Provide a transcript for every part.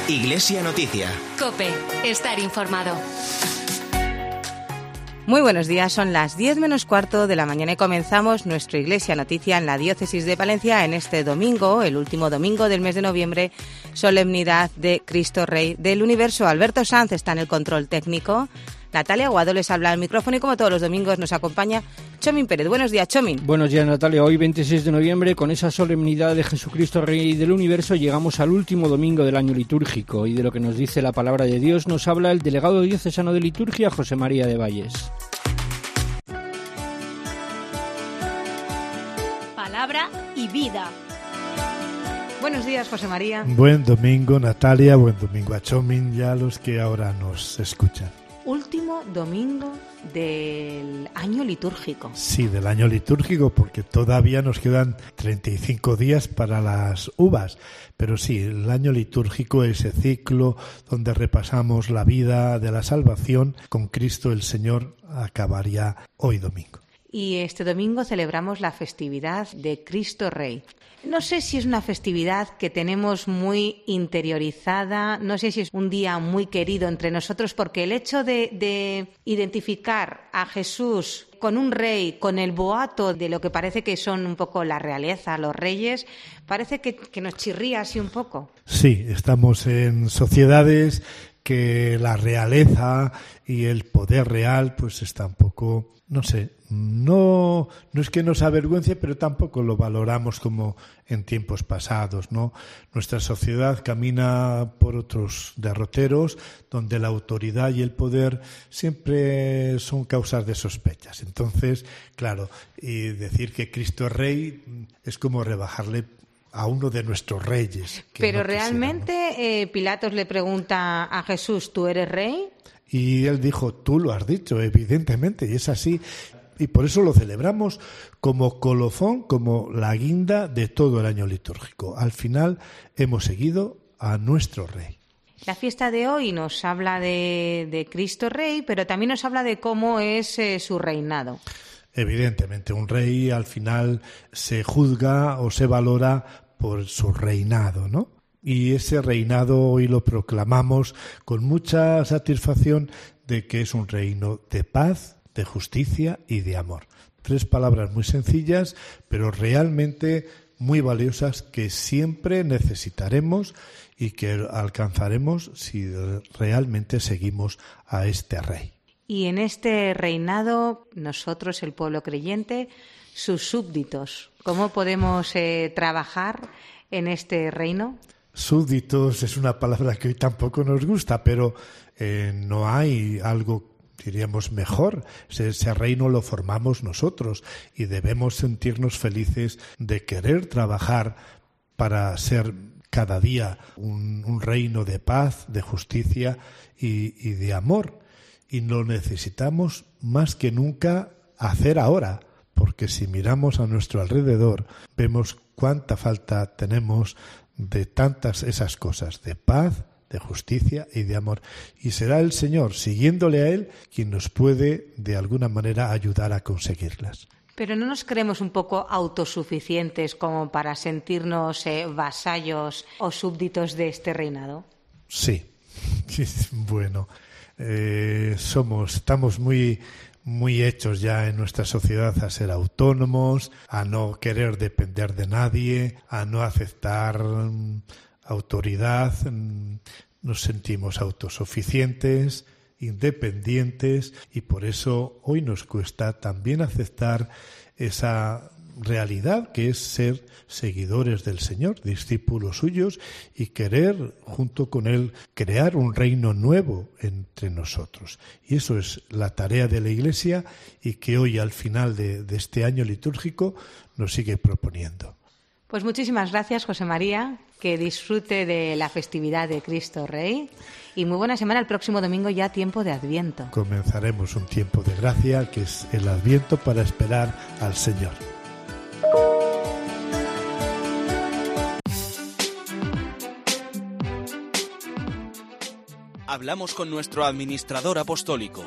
Iglesia Noticia. COPE. Estar informado. Muy buenos días, son las 10 menos cuarto de la mañana y comenzamos nuestra Iglesia Noticia en la Diócesis de Palencia en este domingo, el último domingo del mes de noviembre, solemnidad de Cristo Rey del Universo. Alberto Sanz está en el control técnico. Natalia Guado les habla al micrófono y como todos los domingos nos acompaña Chomin Pérez. Buenos días, Chomin. Buenos días, Natalia. Hoy 26 de noviembre, con esa solemnidad de Jesucristo Rey del Universo, llegamos al último domingo del año litúrgico y de lo que nos dice la palabra de Dios nos habla el delegado diocesano de liturgia, José María de Valles. Palabra y vida. Buenos días, José María. Buen domingo, Natalia. Buen domingo a Chomin y a los que ahora nos escuchan. Último domingo del año litúrgico. Sí, del año litúrgico, porque todavía nos quedan 35 días para las uvas. Pero sí, el año litúrgico, ese ciclo donde repasamos la vida de la salvación con Cristo el Señor, acabaría hoy domingo. Y este domingo celebramos la festividad de Cristo Rey. No sé si es una festividad que tenemos muy interiorizada, no sé si es un día muy querido entre nosotros, porque el hecho de identificar a Jesús con un rey, con el boato de lo que parece que son un poco la realeza, los reyes, parece que nos chirría así un poco. Sí, estamos en sociedades que la realeza y el poder real pues está un poco, no sé, no es que nos avergüence, pero tampoco lo valoramos como en tiempos pasados, ¿no? Nuestra sociedad camina por otros derroteros donde la autoridad y el poder siempre son causas de sospechas. Entonces, claro, y decir que Cristo es Rey es como rebajarle a uno de nuestros reyes. Pero no realmente Pilatos le pregunta a Jesús, ¿tú eres rey? Y él dijo, tú lo has dicho, evidentemente, y es así. Y por eso lo celebramos como colofón, como la guinda de todo el año litúrgico. Al final hemos seguido a nuestro rey. La fiesta de hoy nos habla de Cristo Rey, pero también nos habla de cómo es su reinado. Evidentemente, un rey al final se juzga o se valora por su reinado, ¿no? Y ese reinado hoy lo proclamamos con mucha satisfacción de que es un reino de paz, de justicia y de amor. 3 palabras muy sencillas, pero realmente muy valiosas que siempre necesitaremos y que alcanzaremos si realmente seguimos a este rey. Y en este reinado, nosotros, el pueblo creyente, sus súbditos, ¿cómo podemos trabajar en este reino? Súbditos es una palabra que hoy tampoco nos gusta, pero no hay algo, diríamos, mejor. Ese reino lo formamos nosotros y debemos sentirnos felices de querer trabajar para ser cada día un reino de paz, de justicia y de amor. Y lo necesitamos más que nunca hacer ahora, porque si miramos a nuestro alrededor, vemos cuánta falta tenemos de tantas esas cosas, de paz, de justicia y de amor. Y será el Señor, siguiéndole a Él, quien nos puede de alguna manera ayudar a conseguirlas. Pero ¿no nos creemos un poco autosuficientes como para sentirnos vasallos o súbditos de este reinado? Sí, bueno, estamos muy hechos ya en nuestra sociedad a ser autónomos, a no querer depender de nadie, a no aceptar autoridad. Nos sentimos autosuficientes, independientes, y por eso hoy nos cuesta también aceptar esa realidad que es ser seguidores del Señor, discípulos suyos, y querer junto con Él crear un reino nuevo entre nosotros. Y eso es la tarea de la Iglesia y que hoy al final de este año litúrgico nos sigue proponiendo. Pues muchísimas gracias, José María, que disfrute de la festividad de Cristo Rey y muy buena semana. El próximo domingo ya tiempo de Adviento. Comenzaremos un tiempo de gracia que es el Adviento para esperar al Señor. Hablamos con nuestro administrador apostólico.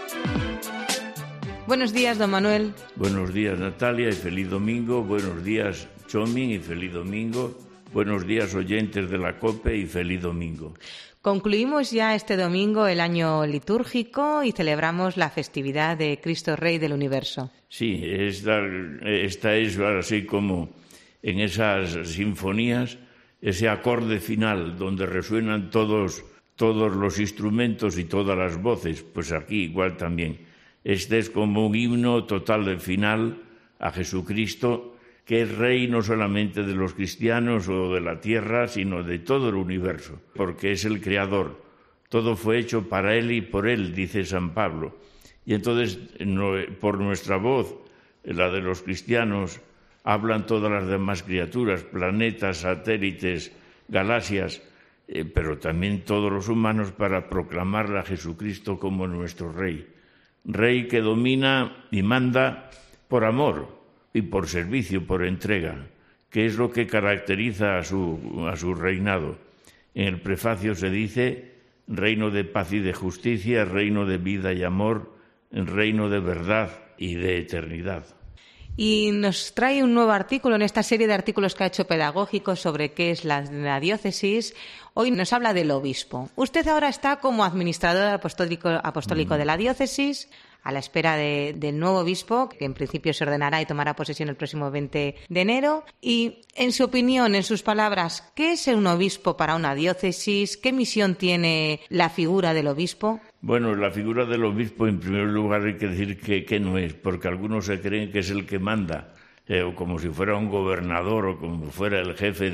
Buenos días, don Manuel. Buenos días, Natalia, y feliz domingo. Buenos días, Chomin, y feliz domingo. Buenos días, oyentes de la COPE, y feliz domingo. Concluimos ya este domingo el año litúrgico y celebramos la festividad de Cristo Rey del Universo. Sí, esta es así como en esas sinfonías, ese acorde final donde resuenan todos los instrumentos y todas las voces, pues aquí igual también. Este es como un himno total de final a Jesucristo, que es Rey no solamente de los cristianos o de la tierra, sino de todo el universo, porque es el Creador. Todo fue hecho para Él y por Él, dice San Pablo. Y entonces, por nuestra voz, la de los cristianos, hablan todas las demás criaturas, planetas, satélites, galaxias, pero también todos los humanos, para proclamarle a Jesucristo como nuestro Rey. Rey que domina y manda por amor y por servicio, por entrega, que es lo que caracteriza a su reinado. En el prefacio se dice: reino de paz y de justicia, reino de vida y amor, reino de verdad y de eternidad. Y nos trae un nuevo artículo en esta serie de artículos que ha hecho pedagógicos sobre qué es la diócesis. Hoy nos habla del obispo. Usted ahora está como administrador apostólico de la diócesis, a la espera del nuevo obispo, que en principio se ordenará y tomará posesión el próximo 20 de enero. Y, en su opinión, en sus palabras, ¿qué es un obispo para una diócesis? ¿Qué misión tiene la figura del obispo? Bueno, la figura del obispo, en primer lugar, hay que decir que no es, porque algunos se creen que es el que manda, o como si fuera un gobernador o como fuera el jefe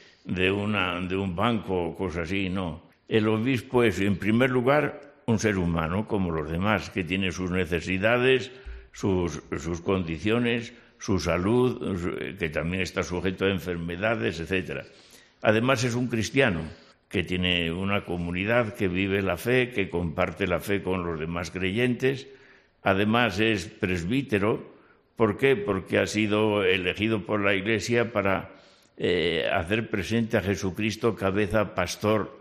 de un banco o cosas así. No. El obispo es, en primer lugar, un ser humano como los demás, que tiene sus necesidades, sus condiciones, su salud, que también está sujeto a enfermedades, etc. Además es un cristiano que tiene una comunidad, que vive la fe, que comparte la fe con los demás creyentes. Además es presbítero. ¿Por qué? Porque ha sido elegido por la Iglesia para hacer presente a Jesucristo, cabeza, pastor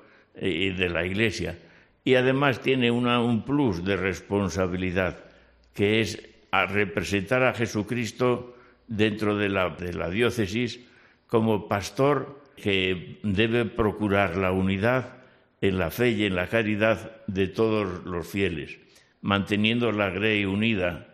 de la Iglesia. Y además tiene un plus de responsabilidad, que es a representar a Jesucristo dentro de la diócesis como pastor que debe procurar la unidad en la fe y en la caridad de todos los fieles, manteniendo la grey unida,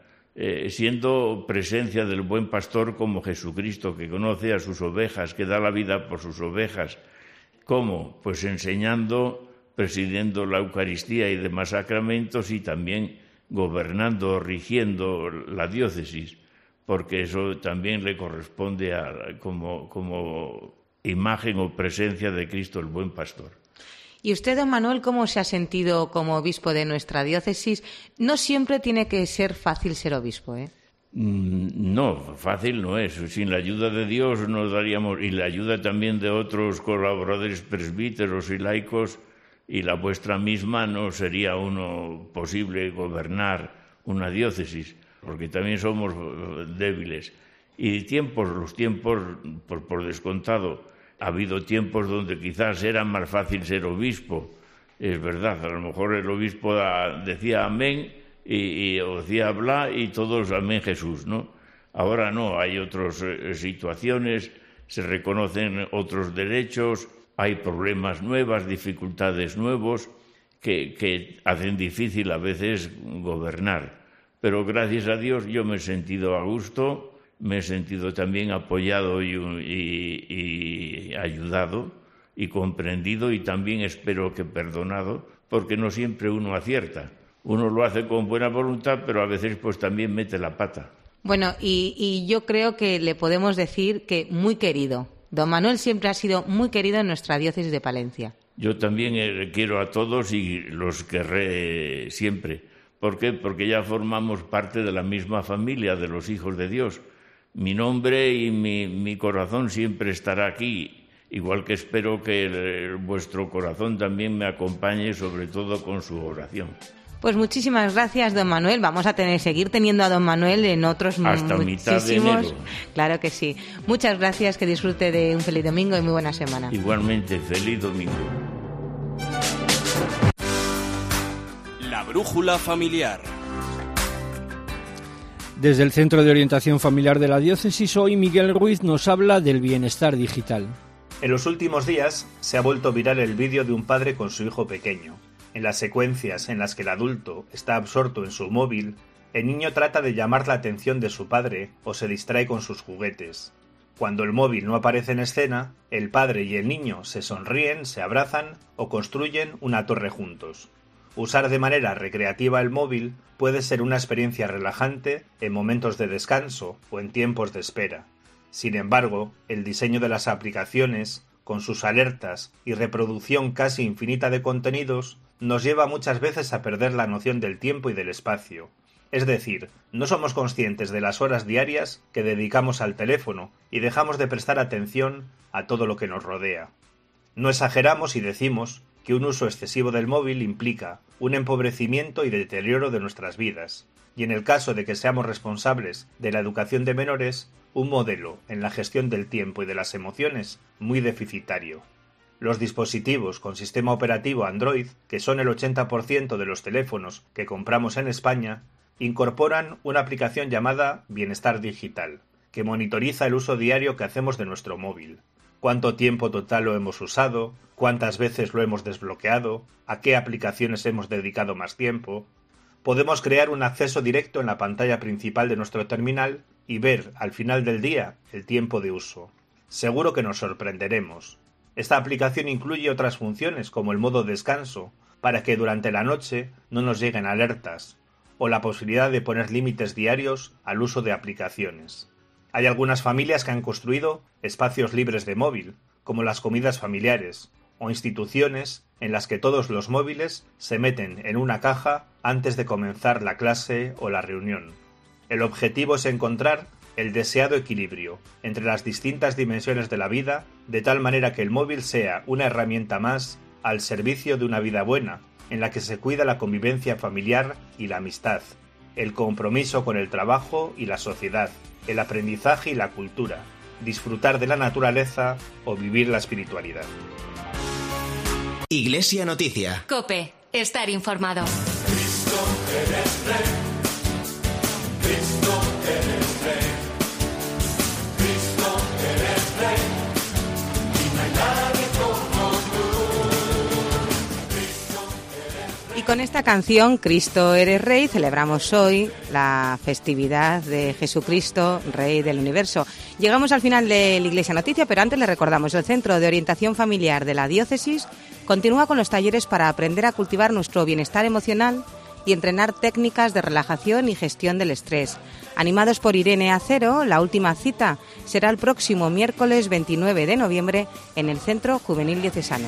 siendo presencia del buen pastor como Jesucristo, que conoce a sus ovejas, que da la vida por sus ovejas. ¿Cómo? Pues enseñando, presidiendo la Eucaristía y demás sacramentos, y también gobernando, rigiendo la diócesis, porque eso también le corresponde como imagen o presencia de Cristo, el buen pastor. ¿Y usted, don Manuel, cómo se ha sentido como obispo de nuestra diócesis? No siempre tiene que ser fácil ser obispo, ¿eh? No, fácil no es. Sin la ayuda de Dios nos daríamos, y la ayuda también de otros colaboradores presbíteros y laicos, y la vuestra misma, no sería posible gobernar una diócesis, porque también somos débiles. Y los tiempos, por descontado, ha habido tiempos donde quizás era más fácil ser obispo. Es verdad, a lo mejor el obispo decía amén o decía bla y todos amén Jesús, ¿no? Ahora no, hay otras situaciones, se reconocen otros derechos, hay problemas nuevos, dificultades nuevos que hacen difícil a veces gobernar. Pero gracias a Dios yo me he sentido a gusto, me he sentido también apoyado y ayudado y comprendido, y también espero que perdonado, porque no siempre uno acierta. Uno lo hace con buena voluntad, pero a veces pues también mete la pata. Bueno, y yo creo que le podemos decir que muy querido. Don Manuel siempre ha sido muy querido en nuestra diócesis de Palencia. Yo también quiero a todos y los querré siempre. ¿Por qué? Porque ya formamos parte de la misma familia, de los hijos de Dios. Mi nombre y mi corazón siempre estará aquí, igual que espero que vuestro corazón también me acompañe, sobre todo con su oración. Pues muchísimas gracias, don Manuel. Vamos a seguir teniendo a don Manuel en otros hasta mitad de enero. Claro que sí. Muchas gracias, que disfrute de un feliz domingo y muy buena semana. Igualmente, feliz domingo. La brújula familiar. Desde el Centro de Orientación Familiar de la Diócesis, hoy Miguel Ruiz nos habla del bienestar digital. En los últimos días se ha vuelto viral el vídeo de un padre con su hijo pequeño. En las secuencias en las que el adulto está absorto en su móvil, el niño trata de llamar la atención de su padre o se distrae con sus juguetes. Cuando el móvil no aparece en escena, el padre y el niño se sonríen, se abrazan o construyen una torre juntos. Usar de manera recreativa el móvil puede ser una experiencia relajante en momentos de descanso o en tiempos de espera. Sin embargo, el diseño de las aplicaciones, con sus alertas y reproducción casi infinita de contenidos, nos lleva muchas veces a perder la noción del tiempo y del espacio. Es decir, no somos conscientes de las horas diarias que dedicamos al teléfono y dejamos de prestar atención a todo lo que nos rodea. No exageramos y decimos que un uso excesivo del móvil implica un empobrecimiento y deterioro de nuestras vidas, y en el caso de que seamos responsables de la educación de menores, un modelo en la gestión del tiempo y de las emociones muy deficitario. Los dispositivos con sistema operativo Android, que son el 80% de los teléfonos que compramos en España, incorporan una aplicación llamada Bienestar Digital, que monitoriza el uso diario que hacemos de nuestro móvil. Cuánto tiempo total lo hemos usado, cuántas veces lo hemos desbloqueado, a qué aplicaciones hemos dedicado más tiempo. Podemos crear un acceso directo en la pantalla principal de nuestro terminal y ver al final del día el tiempo de uso. Seguro que nos sorprenderemos. Esta aplicación incluye otras funciones como el modo descanso, para que durante la noche no nos lleguen alertas, o la posibilidad de poner límites diarios al uso de aplicaciones. Hay algunas familias que han construido espacios libres de móvil, como las comidas familiares, o instituciones en las que todos los móviles se meten en una caja antes de comenzar la clase o la reunión. El objetivo es encontrar el deseado equilibrio entre las distintas dimensiones de la vida, de tal manera que el móvil sea una herramienta más al servicio de una vida buena, en la que se cuida la convivencia familiar y la amistad, el compromiso con el trabajo y la sociedad, el aprendizaje y la cultura, disfrutar de la naturaleza o vivir la espiritualidad. Iglesia Noticia. COPE. Estar informado. Cristo eres Rey. Cristo eres Rey. Cristo eres Rey. Y no hay nadie como tú. Cristo eres Rey. Y con esta canción, Cristo eres Rey, celebramos hoy la festividad de Jesucristo, Rey del Universo. Llegamos al final de la Iglesia Noticia, pero antes le recordamos, el Centro de Orientación Familiar de la Diócesis continúa con los talleres para aprender a cultivar nuestro bienestar emocional y entrenar técnicas de relajación y gestión del estrés. Animados por Irene Acero, la última cita será el próximo miércoles 29 de noviembre en el Centro Juvenil Diocesano.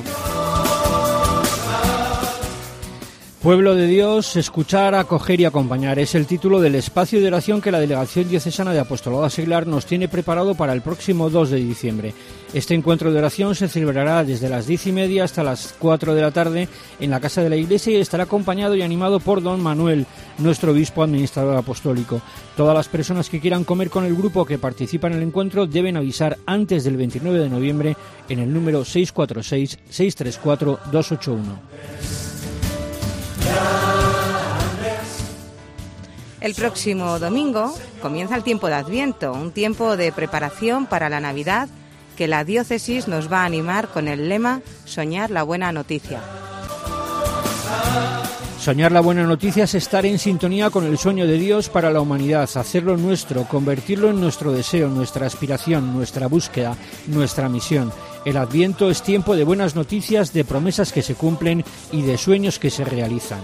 Pueblo de Dios, escuchar, acoger y acompañar es el título del espacio de oración que la Delegación Diocesana de Apostolado Seglar nos tiene preparado para el próximo 2 de diciembre. Este encuentro de oración se celebrará desde las 10:30 hasta las 4 de la tarde en la Casa de la Iglesia y estará acompañado y animado por don Manuel, nuestro obispo administrador apostólico. Todas las personas que quieran comer con el grupo que participa en el encuentro deben avisar antes del 29 de noviembre en el número 646-634-281. El próximo domingo comienza el tiempo de Adviento, un tiempo de preparación para la Navidad que la diócesis nos va a animar con el lema Soñar la buena noticia. Soñar la buena noticia es estar en sintonía con el sueño de Dios para la humanidad, hacerlo nuestro, convertirlo en nuestro deseo, nuestra aspiración, nuestra búsqueda, nuestra misión. El Adviento es tiempo de buenas noticias, de promesas que se cumplen y de sueños que se realizan.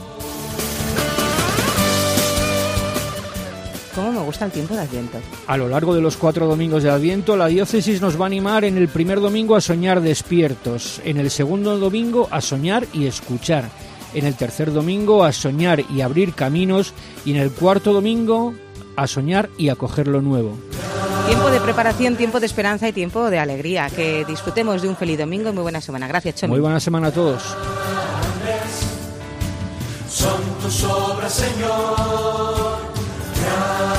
¿Cómo me gusta el tiempo de Adviento? A lo largo de los 4 domingos de Adviento, la diócesis nos va a animar en el primer domingo a soñar despiertos, en el segundo domingo a soñar y escuchar, en el tercer domingo a soñar y abrir caminos y en el cuarto domingo a soñar y acoger lo nuevo. Tiempo de preparación, tiempo de esperanza y tiempo de alegría. Que disfrutemos de un feliz domingo y muy buena semana. Gracias, Chomi. Muy buena semana a todos. Son tus obras, Señor.